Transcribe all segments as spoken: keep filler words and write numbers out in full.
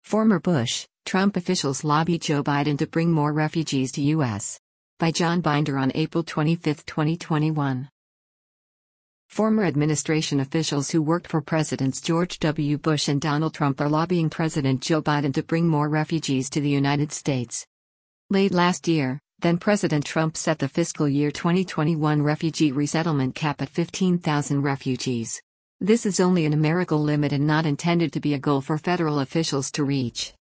Former Bush, Trump officials lobby Joe Biden to bring more refugees to U S By John Binder on April twenty-fifth, twenty twenty-one. Former administration officials who worked for Presidents George W. Bush and Donald Trump are lobbying President Joe Biden to bring more refugees to the United States. Late last year, then-President Trump set the fiscal year twenty twenty-one refugee resettlement cap at fifteen thousand refugees. This is only a numerical limit and not intended to be a goal for federal officials to reach.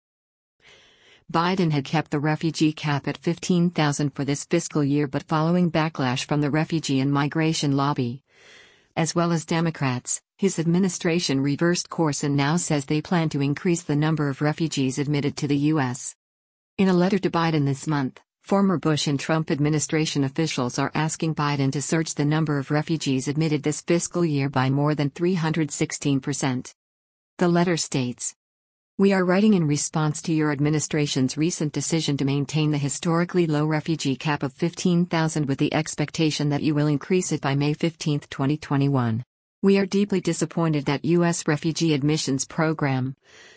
Biden had kept the refugee cap at fifteen thousand for this fiscal year, but following backlash from the refugee and migration lobby, as well as Democrats, his administration reversed course and now says they plan to increase the number of refugees admitted to the U S. In a letter to Biden this month, former Bush and Trump administration officials are asking Biden to surge the number of refugees admitted this fiscal year by more than three hundred sixteen percent. The letter states, "We are writing in response to your administration's recent decision to maintain the historically low refugee cap of fifteen thousand with the expectation that you will increase it by May fifteenth, twenty twenty-one. We are deeply disappointed that U S Refugee Admissions Program,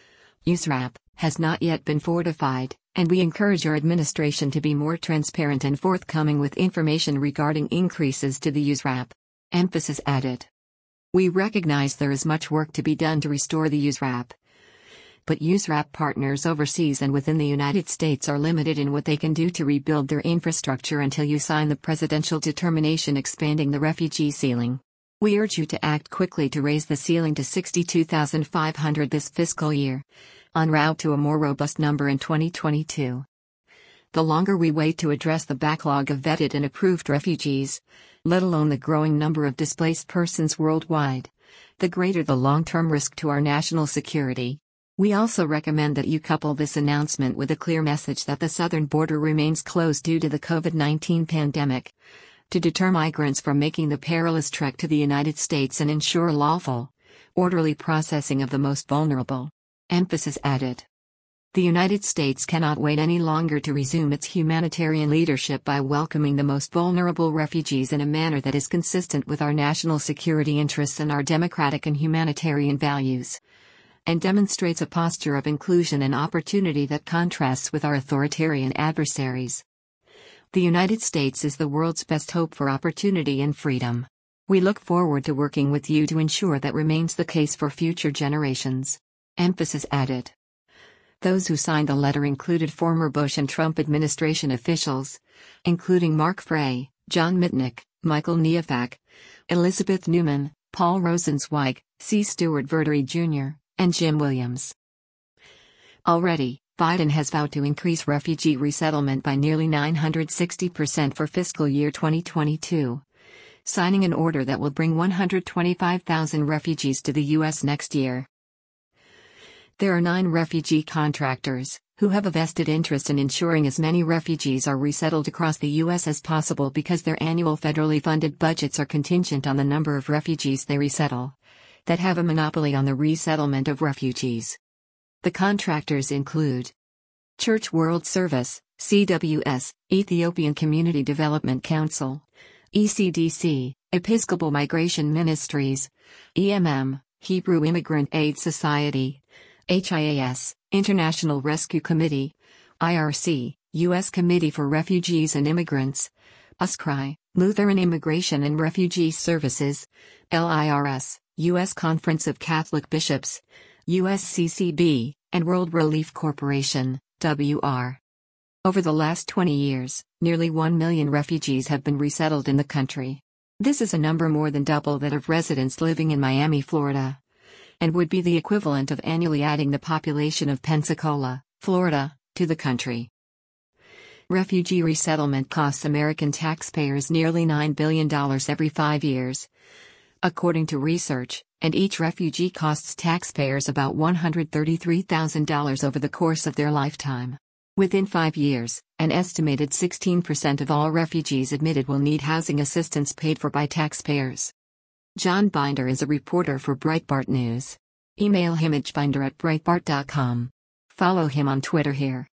U S R A P, has not yet been fortified, and we encourage your administration to be more transparent and forthcoming with information regarding increases to the U S R A P." Emphasis added. "We recognize there is much work to be done to restore the U S R A P. But U S R A P partners overseas and within the United States are limited in what they can do to rebuild their infrastructure until you sign the presidential determination expanding the refugee ceiling. We urge you to act quickly to raise the ceiling to sixty-two thousand five hundred this fiscal year, en route to a more robust number in twenty twenty-two. The longer we wait to address the backlog of vetted and approved refugees, let alone the growing number of displaced persons worldwide, the greater the long-term risk to our national security. We also recommend that you couple this announcement with a clear message that the southern border remains closed due to the COVID nineteen pandemic, to deter migrants from making the perilous trek to the United States and ensure lawful, orderly processing of the most vulnerable." Emphasis added. The United States cannot wait any longer to resume its humanitarian leadership by welcoming the most vulnerable refugees in a manner that is consistent with our national security interests and our democratic and humanitarian values, and demonstrates a posture of inclusion and opportunity that contrasts with our authoritarian adversaries. The United States is the world's best hope for opportunity and freedom. We look forward to working with you to ensure that remains the case for future generations. Emphasis added. Those who signed the letter included former Bush and Trump administration officials, including Mark Frey, John Mitnick, Michael Neofak, Elizabeth Newman, Paul Rosenzweig, C. Stewart Verdery Junior, and Jim Williams. Already, Biden has vowed to increase refugee resettlement by nearly nine hundred sixty percent for fiscal year twenty twenty-two, signing an order that will bring one hundred twenty-five thousand refugees to the U S next year. There are nine refugee contractors, who have a vested interest in ensuring as many refugees are resettled across the U S as possible because their annual federally funded budgets are contingent on the number of refugees they resettle, that have a monopoly on the resettlement of refugees. The contractors include Church World Service, C W S, Ethiopian Community Development Council, E C D C, Episcopal Migration Ministries, E M M, Hebrew Immigrant Aid Society, H I A S, International Rescue Committee, I R C, U S Committee for Refugees and Immigrants, U S C R I, Lutheran Immigration and Refugee Services, L I R S, U S Conference of Catholic Bishops, U S C C B, and World Relief Corporation, W R. Over the last twenty years, nearly one million refugees have been resettled in the country. This is a number more than double that of residents living in Miami, Florida, and would be the equivalent of annually adding the population of Pensacola, Florida, to the country. Refugee resettlement costs American taxpayers nearly nine billion dollars every five years, according to research, and each refugee costs taxpayers about one hundred thirty-three thousand dollars over the course of their lifetime. Within five years, an estimated sixteen percent of all refugees admitted will need housing assistance paid for by taxpayers. John Binder is a reporter for Breitbart News. Email him at binder at breitbart dot com. Follow him on Twitter here.